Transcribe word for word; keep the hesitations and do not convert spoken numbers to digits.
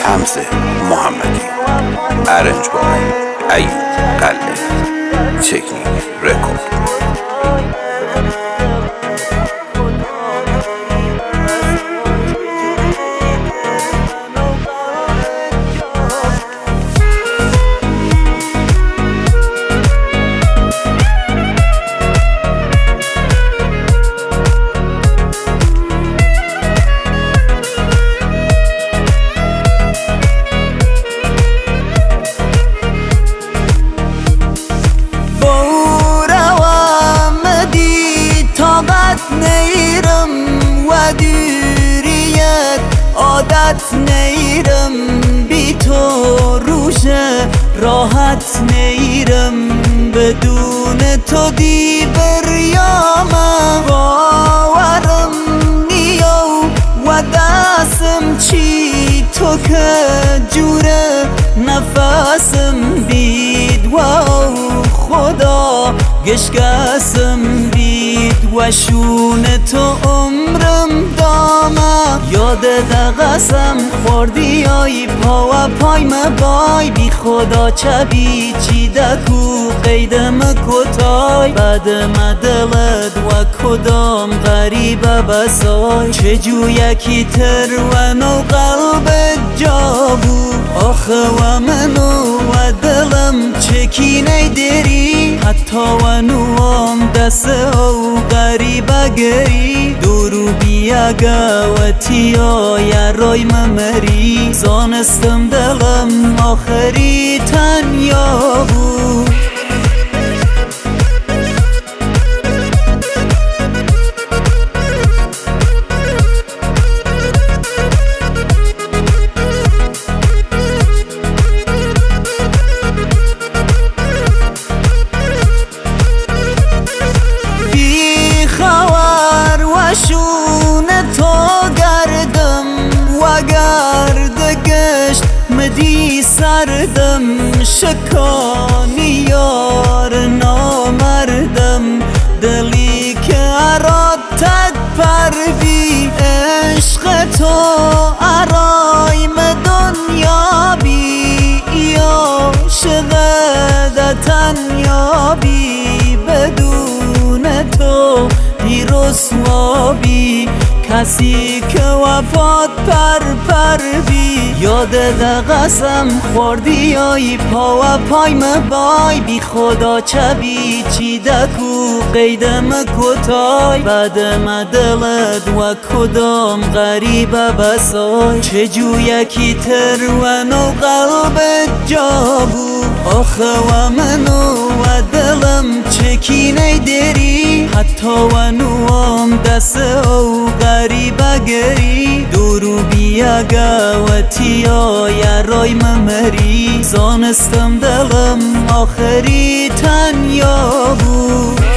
حمزه محمدی، ارنج بای ایوب قلعه، تکنیک رکورد. نیرم و دوریت عادت نیرم، بی تو روشه راحت نیرم، بدون تو دی بریامم باورم نیو و دستم چی تو که جوره نفسم بید و خدا گشکسم بید و شون تو عمرم دامه یاد دقسم خوردی آی پا و پای مبای بی خدا چبی چی دکو قیدم کتای بعد مدلد و کدام غریبه بسای چجو یکی تر و نو قلب جابو آخه و منو و دلم چکی نیدری حتی و نوام دست او غریبه گری دورو بیاگه و تیا یا روی ممری زانستم دلم آخری تنیا بود. شون تو گردم و گرد گشت مدی سردم شکانی یار نامردم دلی که ارادت پر بی عشق تو ارایم دنیا بی یا شغدتن یا بی بدون تو رسوابی کسی که وفات پر پر بی یاد دقسم خوردی آی پا و پای مبای بی خدا چبی چی دکو قیدم کتای بعد مدلد و کدام غریبه بسای چجو یکی تر و نو قلب جابو آخه و منو و دلم چکی نیدری حتی و نوام دست او غریبه گری دورو بیاگه و تیا یا روی ممری زانستم دلم آخری تنیا بود.